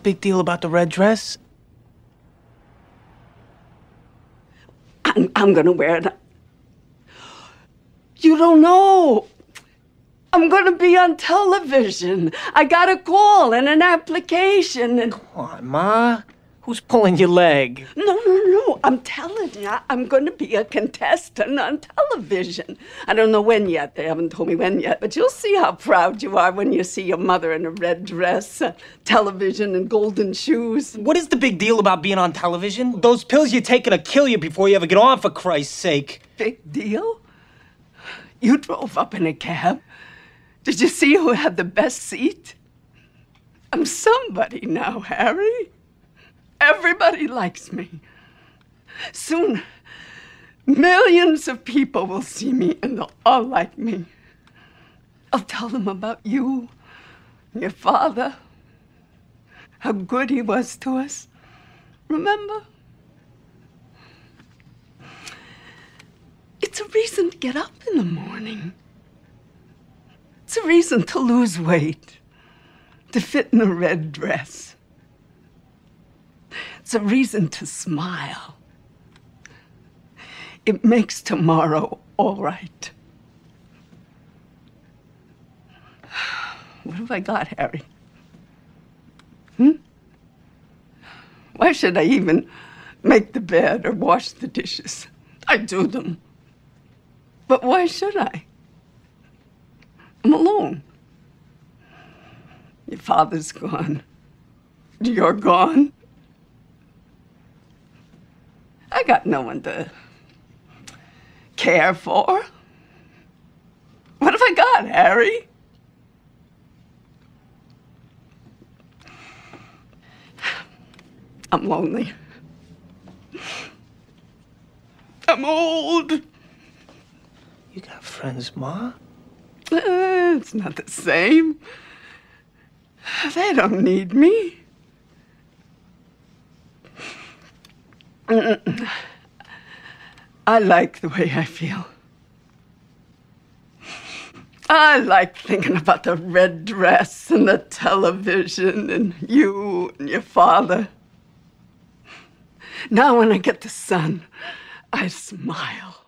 big deal about the red dress? I'm gonna wear it. You don't know. I'm gonna be on television. I got a call and an application and... Come on, Ma. Who's pulling your leg? No. I'm telling you, I'm gonna be a contestant on television. I don't know when yet. They haven't told me when yet, but you'll see how proud you are when you see your mother in a red dress, television, and golden shoes. What is the big deal about being on television? Those pills you're taking will kill you before you ever get on, for Christ's sake. Big deal? You drove up in a cab. Did you see who had the best seat? I'm somebody now, Harry. Everybody likes me. Soon, millions of people will see me and they'll all like me. I'll tell them about you, your father, how good he was to us. Remember? It's a reason to get up in the morning. It's a reason to lose weight, to fit in a red dress. It's a reason to smile. It makes tomorrow all right. What have I got, Harry? Why should I even make the bed or wash the dishes? I do them. But why should I? I'm alone. Your father's gone. You're gone. I got no one to care for. What have I got, Harry? I'm lonely. I'm old. You got friends, Ma? It's not the same. They don't need me. I like the way I feel. I like thinking about the red dress and the television and you and your father. Now when I get the sun, I smile.